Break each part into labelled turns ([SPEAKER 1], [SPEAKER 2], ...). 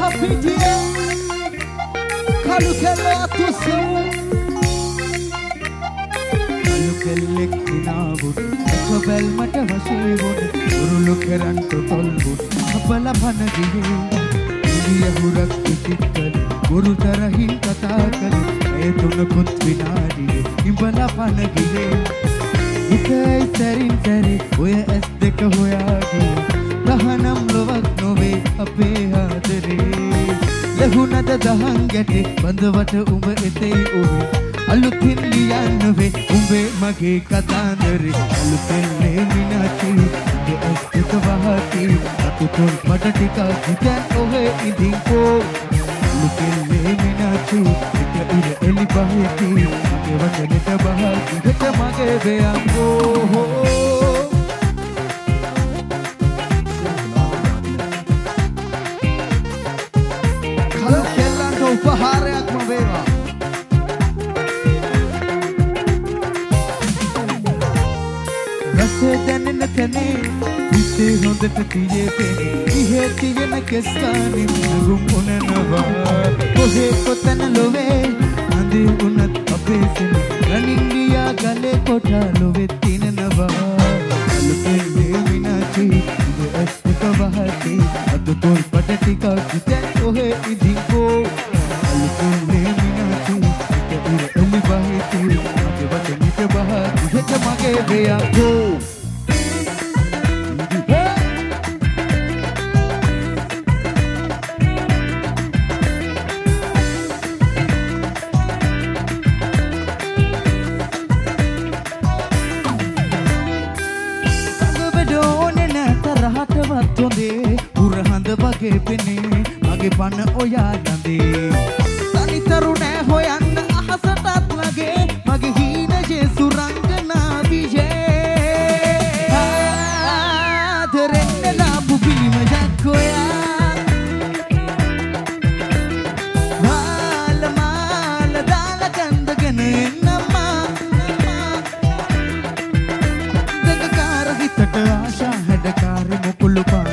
[SPEAKER 1] පිටියේ කළු කෙල්ල අතුසු කළු කෙල්ලෙක් දිනාවුත් එක බැල්මට වශී වුණ උරුළු කරන්ට තොල්බුත් අපල පන ගියේ ඉලියහුරක් පිටිකල ගුරුතරහින් කතා කළ ඒ තුනකුත් විනාඩියේ ඉඹල පන ගියේ ඉතයි සරින් සරි ඔය ඇස් දෙක හොයාගේ දහනම් ලොවක් නොවේ අපේ ආදරේ ලැබුණද දහන් ගැටේ බඳවට උඹ එතෙයි ඔහේ අලුතින් ලියන්න වේ උඹේ මගේ කතාන්දරේ අලුතෙන්නේ මිනාචි ඒ ඇස් දෙක වහති අතුතුන් මට ටිකක් හිතන් ඔහේ ඉඳින්කෝ අලුතෙන්නේ මිනාචි එක ඉර එලි බහිති මගේ වචනෙට බහති හිත මගේ බයංගෝ උපහාරයක්ම වේවා රසය දැනෙන තැනේ හිතේ හොඳට තියේ පෙනේ ඉහේ තියෙන කෙස්කානි මගුම් උනනවා කොහේ කොතන ලොවේ අඳේ උනත් අපේ සෙන රනින් ගියා ගලේ කොටා ලොවෙත් තිනනවා අලුතෙන්නේ මිනාචි ඉඳ ඇස් එක වහති අද තොල් පට ටිකක් හිතන් ඔහේ ඉදිකෝ අලුතෙන්නේ මිනාචි එක ඉර එලි බහිති මගේ වචනිට බහති හිත මගේ බයංගෝ වගේ පෙනේ මගේ පන ඔයා යඳේ තනිතරු නෑ හොයන්න අහසටත් ලගේ මගේ හීනයේ සුරංගනා විජේ ආදරෙන්න ලාපු පිළිමයක් ඔයා මාල මාල දාලා කන්දගෙන එන්නම්මා දෙකකාර හිතට ආශා හැඩකාර මොකුළු පාන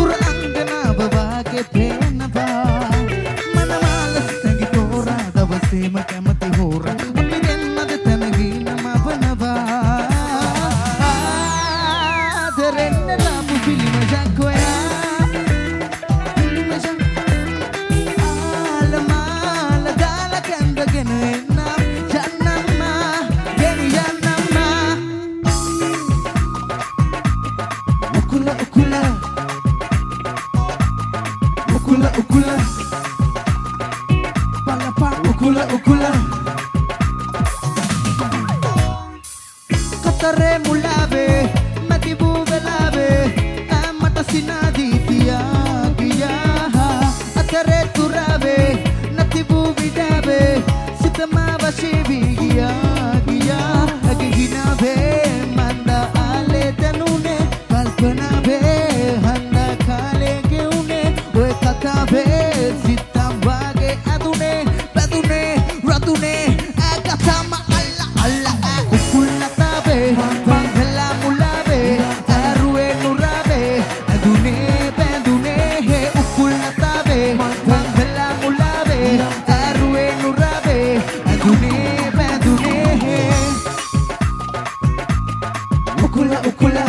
[SPEAKER 1] කැමති හෝර අපි දෙන්නද තැනගීන මවනවා ආදරෙන්න ලාපු පිළිමයක් ඔයා පිළිමයක් ආල මාල දාලා කැඳගෙන එන්නම් යන්නම්මා ගෙනි යන්නම්මා උකුල උකුල උකුල උකුල ukula ukula katare mulave matibu velave amata sinadi tiya giya atare turave natibu vidave sitama vashi viya giya agina ve manda ale tanune kalpana ve handa khale geune oe katha ve sitam wage adune Radune agatama alla alla ukulatabe bangla mulabe arue nurabe adune bandune he ukulatabe bangla mulabe arue nurabe adune bandune he ukula ukula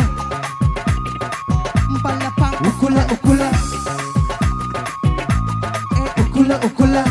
[SPEAKER 1] balapa ukula ukula ukula ukula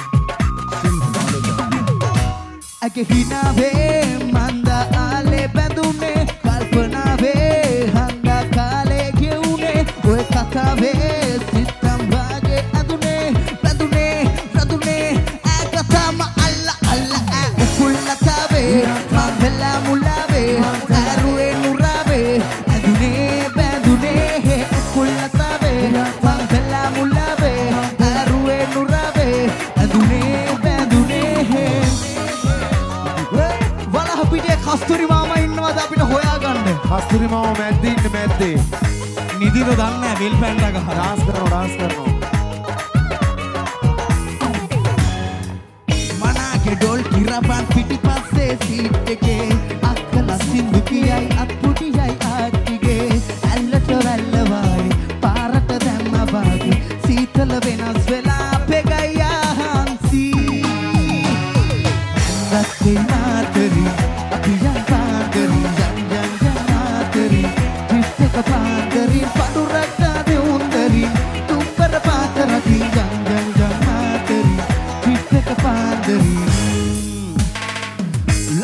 [SPEAKER 1] age hinave manda ale bandune kalpanave handa kale geune oe kathave sitam wage adune bandune radune agatama alla alla ukulatabe mangala mulave arue nurabe adune bandune he ukulatabe mangala mulave arue nurabe adune bandune he කස්තුරි මාමා ඉන්නවද අපිට හොයාගන්න කස්තුරි මාමා මැද්දේ ඉන්න මැද්දේ නිදිර දන්නේ නැහැ වෙල් පැන්ලා ගහ ඩාන්ස් කරනවා මනාගේ ඩොල් කිරපන් පිටිපස්සේ සීට් එකේ අක්කලා සින්දු කියයි අත්පුඩියයි ආච්චිගේ ඇල්ලට වැල්ල වාරි පාරට දැම්ම වාගේ සීතල වෙනස් වෙලා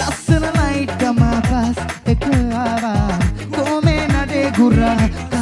[SPEAKER 1] ලස්සන නයිට් කම පස් එක ආවා කොමේ නඩේ ගුරා